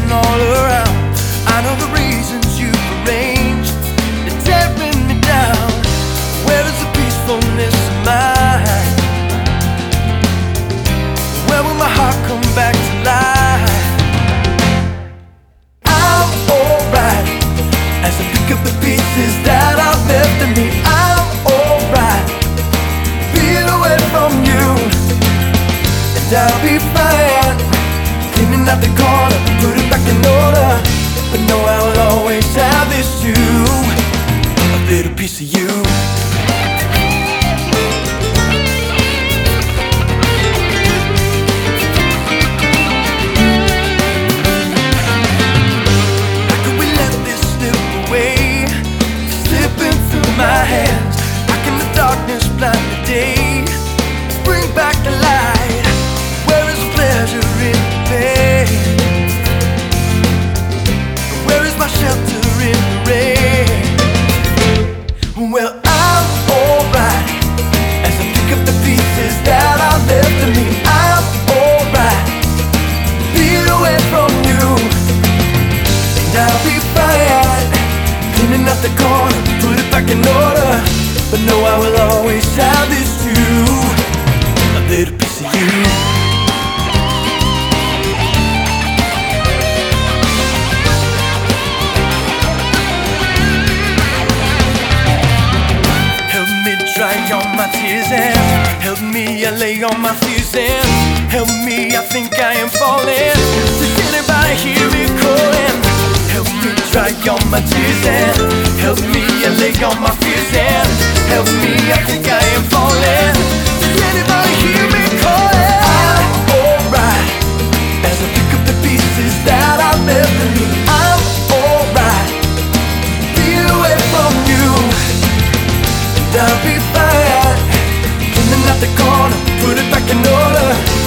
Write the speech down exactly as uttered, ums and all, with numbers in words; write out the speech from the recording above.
falling all around. I know the reasons you've arranged, they're tearing me down. Where is the peacefulness of mine? Where will my heart come back to life? I'm alright as I pick up the pieces that I've left in me. I'm alright being away from you, and I'll be fine cleaning out the corner, put it back in order. But no, I will always have this too, a little piece of you. My hands, how can the darkness blind the day? Bring back the light. Where is the pleasure in the pain? Where is my shelter in the rain? Well, I'm alright as I pick up the pieces that are left of me. I'm alright being away from you, and I'll be fine cleaning up the corner, put it back in order. But no, I will always have this too, a little piece of you. Help me dry all my tears and help me allay all my fears and help me, I think I am falling. Does anybody hear me calling? Help me dry all my tears and help me allay all my fears and help me, I think I am falling. Does anybody hear me calling? I'm alright as I pick up the pieces that I've left in me. I'm alright being away from you, and I'll be fine cleaning out the corner, put it back in order.